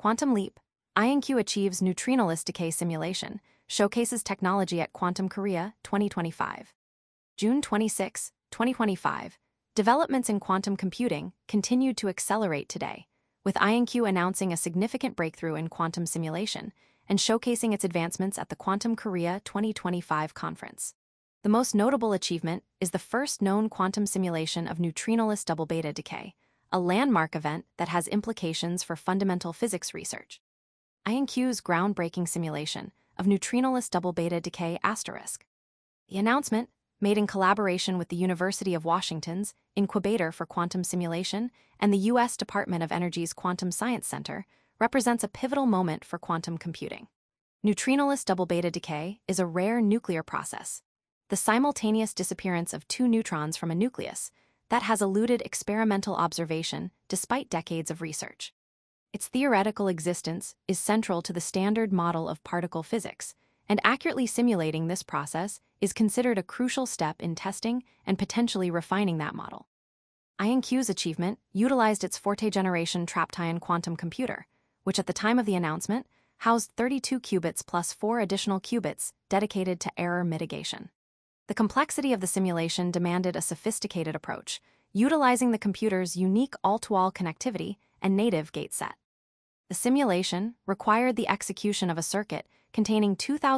Quantum Leap, IonQ achieves neutrinoless decay simulation, showcases technology at Quantum Korea 2025. June 26, 2025. Developments in quantum computing continued to accelerate today, with IonQ announcing a significant breakthrough in quantum simulation and showcasing its advancements at the Quantum Korea 2025 conference. The most notable achievement is the first known quantum simulation of neutrinoless double beta decay, a landmark event that has implications for fundamental physics research. IonQ's groundbreaking simulation of neutrinoless double beta decay asterisk. The announcement, made in collaboration with the University of Washington's Incubator for Quantum Simulation and the U.S. Department of Energy's Quantum Science Center, represents a pivotal moment for quantum computing. Neutrinoless double beta decay is a rare nuclear process, the simultaneous disappearance of two neutrons from a nucleus, that has eluded experimental observation despite decades of research. Its theoretical existence is central to the standard model of particle physics, and accurately simulating this process is considered a crucial step in testing and potentially refining that model. IonQ's achievement utilized its Forte-generation trapped-ion quantum computer, which at the time of the announcement housed 32 qubits plus 4 additional qubits dedicated to error mitigation. The complexity of the simulation demanded a sophisticated approach, utilizing the computer's unique all-to-all connectivity and native gate set. The simulation required the execution of a circuit containing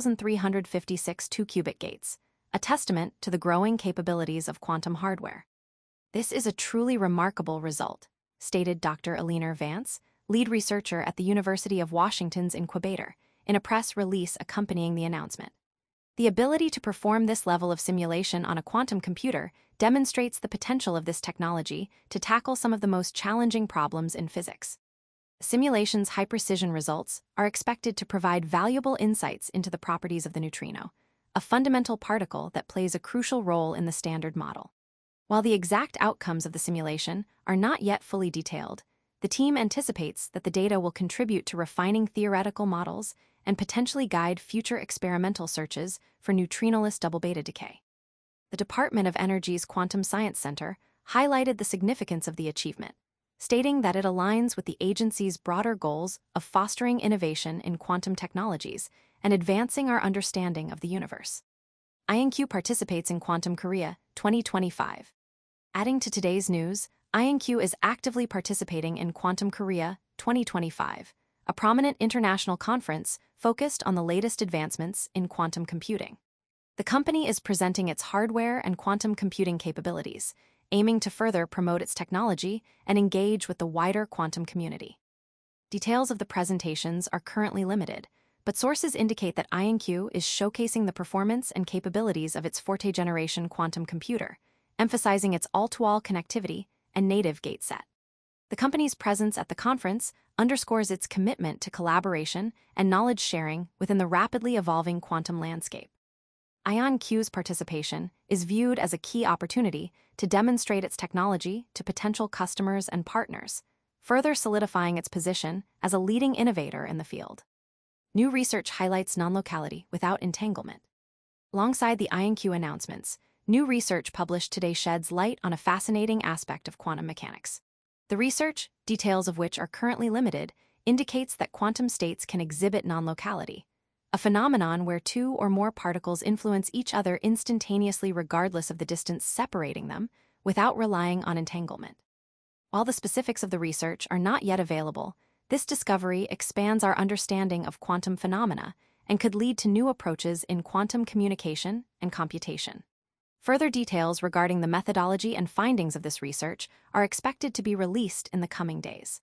2,356 2-qubit gates, a testament to the growing capabilities of quantum hardware. "This is a truly remarkable result," stated Dr. Eleanor Vance, lead researcher at the University of Washington's Incubator, in a press release accompanying the announcement. "The ability to perform this level of simulation on a quantum computer demonstrates the potential of this technology to tackle some of the most challenging problems in physics." The simulation's high-precision results are expected to provide valuable insights into the properties of the neutrino, a fundamental particle that plays a crucial role in the Standard Model. While the exact outcomes of the simulation are not yet fully detailed, the team anticipates that the data will contribute to refining theoretical models and potentially guide future experimental searches for neutrinoless double beta decay. The Department of Energy's Quantum Science Center highlighted the significance of the achievement, stating that it aligns with the agency's broader goals of fostering innovation in quantum technologies and advancing our understanding of the universe. IonQ participates in Quantum Korea 2025. Adding to today's news, IonQ is actively participating in Quantum Korea 2025, a prominent international conference focused on the latest advancements in quantum computing. The company is presenting its hardware and quantum computing capabilities, aiming to further promote its technology and engage with the wider quantum community. Details of the presentations are currently limited, but sources indicate that IonQ is showcasing the performance and capabilities of its Forte-generation quantum computer, emphasizing its all-to-all connectivity and native gate set. The company's presence at the conference underscores its commitment to collaboration and knowledge sharing within the rapidly evolving quantum landscape. IonQ's participation is viewed as a key opportunity to demonstrate its technology to potential customers and partners, further solidifying its position as a leading innovator in the field. New research highlights non-locality without entanglement. Alongside the IonQ announcements, new research published today sheds light on a fascinating aspect of quantum mechanics. The research, details of which are currently limited, indicates that quantum states can exhibit non-locality, a phenomenon where two or more particles influence each other instantaneously regardless of the distance separating them, without relying on entanglement. While the specifics of the research are not yet available, this discovery expands our understanding of quantum phenomena and could lead to new approaches in quantum communication and computation. Further details regarding the methodology and findings of this research are expected to be released in the coming days.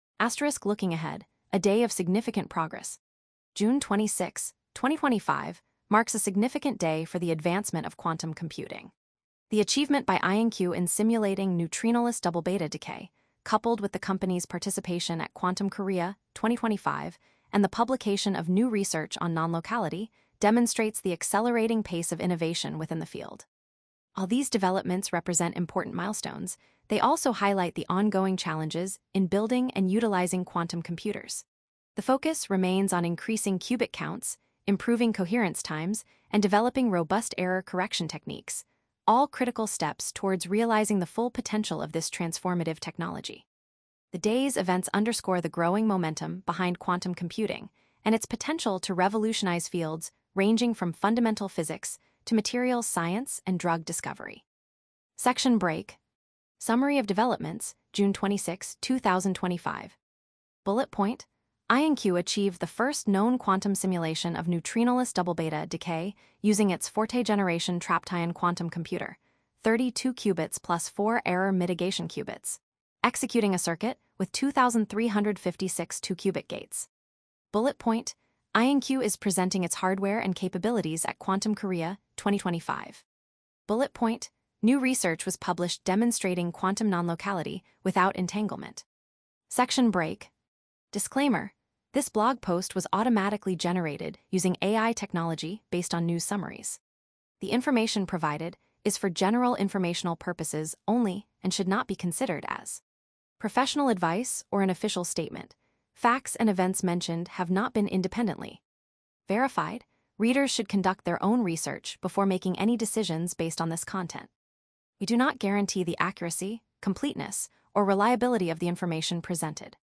Looking ahead, a day of significant progress. June 26, 2025, marks a significant day for the advancement of quantum computing. The achievement by IonQ in simulating neutrinoless double beta decay, coupled with the company's participation at Quantum Korea 2025 and the publication of new research on non-locality, demonstrates the accelerating pace of innovation within the field. While these developments represent important milestones, they also highlight the ongoing challenges in building and utilizing quantum computers. The focus remains on increasing qubit counts, improving coherence times, and developing robust error correction techniques, all critical steps towards realizing the full potential of this transformative technology. The day's events underscore the growing momentum behind quantum computing and its potential to revolutionize fields ranging from fundamental physics to materials science and drug discovery. Section Break. Summary of developments, June 26, 2025. Bullet point: IonQ achieved the first known quantum simulation of neutrinoless double beta decay using its Forte-generation Traption quantum computer, 32 qubits plus 4 error mitigation qubits, executing a circuit with 2,356 2-qubit gates. Bullet point: IonQ is presenting its hardware and capabilities at Quantum Korea 2025. Bullet point: new research was published demonstrating quantum non-locality without entanglement. Section Break. Disclaimer: this blog post was automatically generated using AI technology based on news summaries. The information provided is for general informational purposes only and should not be considered as professional advice or an official statement. Facts and events mentioned have not been independently verified. Readers should conduct their own research before making any decisions based on this content. We do not guarantee the accuracy, completeness, or reliability of the information presented.